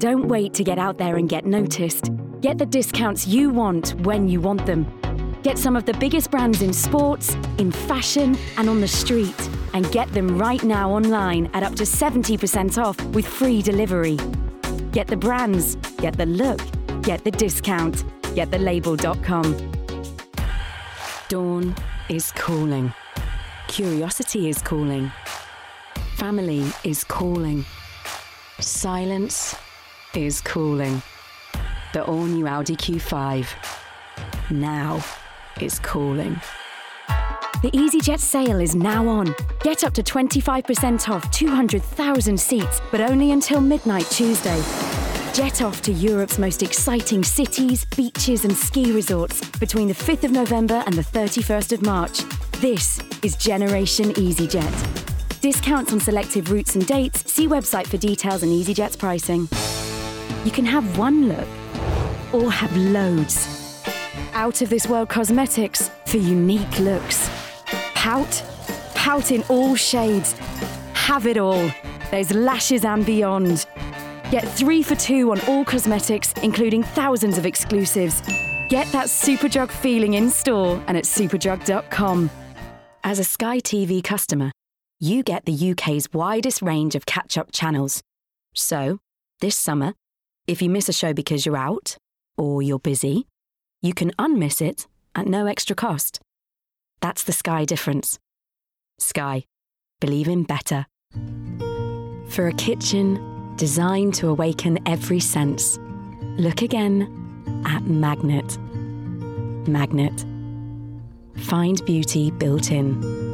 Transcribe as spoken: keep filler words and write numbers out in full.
Don't wait to get out there and get noticed. Get the discounts you want when you want them. Get some of the biggest brands in sports, in fashion, and on the street. And get them right now online at up to seventy percent off with free delivery. Get the brands, get the look, get the discount. get the label dot com. Dawn is calling. Curiosity is calling. Family is calling. Silence is calling. The all-new Audi Q five now is calling. The EasyJet sale is now on. Get up to twenty-five percent off two hundred thousand seats, but only until midnight Tuesday. Jet off to Europe's most exciting cities, beaches and ski resorts between the fifth of November and the thirty-first of March. This is Generation EasyJet. Discounts on selective routes and dates. See website for details and EasyJet's pricing. You can have one look or have loads. Out of this world cosmetics for unique looks. Pout? Pout in all shades. Have it all. There's lashes and beyond. Get three for two on all cosmetics, including thousands of exclusives. Get that Superdrug feeling in store and at superdrug dot com. As a Sky T V customer, you get the U K's widest range of catch-up channels. So, this summer, if you miss a show because you're out or you're busy, you can unmiss it at no extra cost. That's the Sky difference. Sky. Believe in better. For a kitchen designed to awaken every sense, look again at Magnet. Magnet. Find beauty built in.